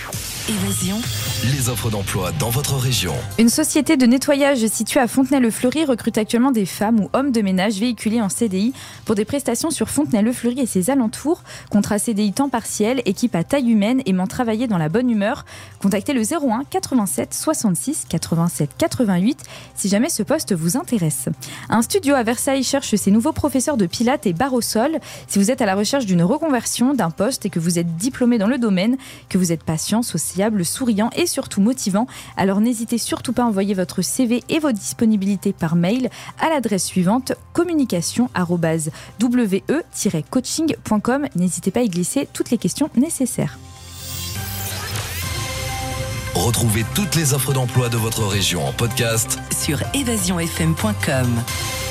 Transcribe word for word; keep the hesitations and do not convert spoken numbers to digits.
Évasion. Les offres d'emploi dans votre région. Une société de nettoyage située à Fontenay-le-Fleury recrute actuellement des femmes ou hommes de ménage véhiculés en C D I pour des prestations sur Fontenay-le-Fleury et ses alentours. Contrat C D I temps partiel, équipe à taille humaine, aimant travailler dans la bonne humeur. Contactez le zéro un quatre-vingt-sept soixante-six quatre-vingt-sept quatre-vingt-huit si jamais ce poste vous intéresse. Un studio à Versailles cherche ses nouveaux professeurs de pilates et barre au sol. Si vous êtes à la recherche d'une reconversion d'un poste et que vous êtes diplômé dans le domaine, que vous êtes patient, social, souriant et surtout motivant, alors n'hésitez surtout pas à envoyer votre C V et vos disponibilités par mail à l'adresse suivante communication arobase w e tiret coaching point com. N'hésitez pas à y glisser toutes les questions nécessaires. Retrouvez toutes les offres d'emploi de votre région en podcast sur évasion f m point com.